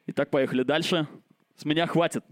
Итак, поехали дальше. С меня хватит.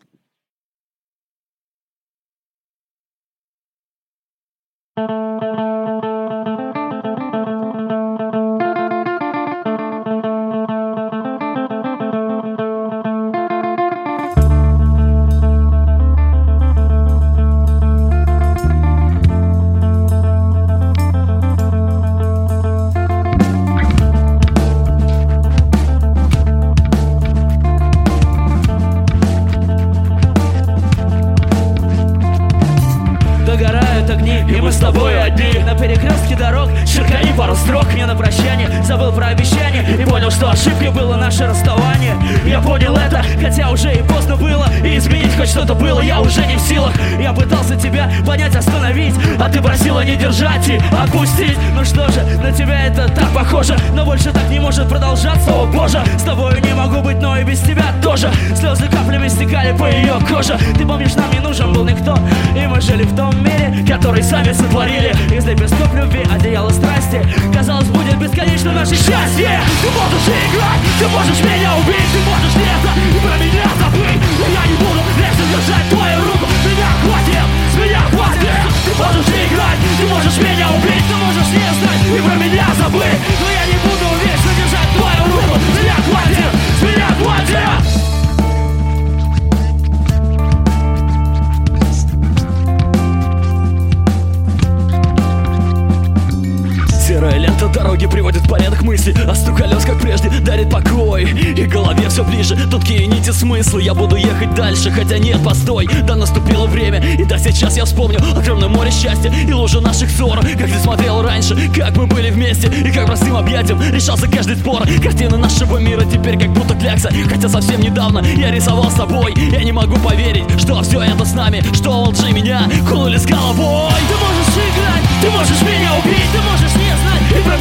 Догорают огни, и мы с тобой одни. На перекрестке дорог черкани пару строк. Я на прощание забыл про обещание и понял, что ошибкой было наше расставание. Я понял это, хотя уже и поздно было, и изменить хоть что-то было я уже не в силах. Я пытался тебя понять, остановить, а ты просила не держать и отпустить. Ну что же, на тебя это так похоже, но больше так не может продолжаться, о боже. С тобою не могу быть, но и без тебя тоже. Слезы каплями стекали по ее коже. Ты помнишь, нам не нужен был никто, и мы жили в том мире, который сами сотворили. Из лепестков любви, одеяло страсти. Казалось, будет бесконечно наше счастье. Ты можешь играть, ты можешь меня убить, ты можешь это и про меня забыть. Но я не буду вечно держать твою руку. С меня хватит. Ты можешь играть, ты можешь меня убить, ты можешь не знать и про меня забыть. Но я не буду вечно держать твою руку. С меня хватит, с меня хватит. Серая лента дороги приводит в порядок мысли, а стук колес, как прежде, дарит покой. И голове все ближе тонкие нити смысла. Я буду ехать дальше, хотя нет, постой. Да наступило время, и да сейчас я вспомню огромное море счастья и лужу наших ссор. Как ты смотрел раньше, как мы были вместе, и как простым объятием решался каждый спор. Картина нашего мира теперь как будто клякса, хотя совсем недавно я рисовал с тобой. Я не могу поверить, что все это с нами, что во лжи меня кунули с головой. Ты можешь играть, ты можешь меня убить, ты можешь не знать и про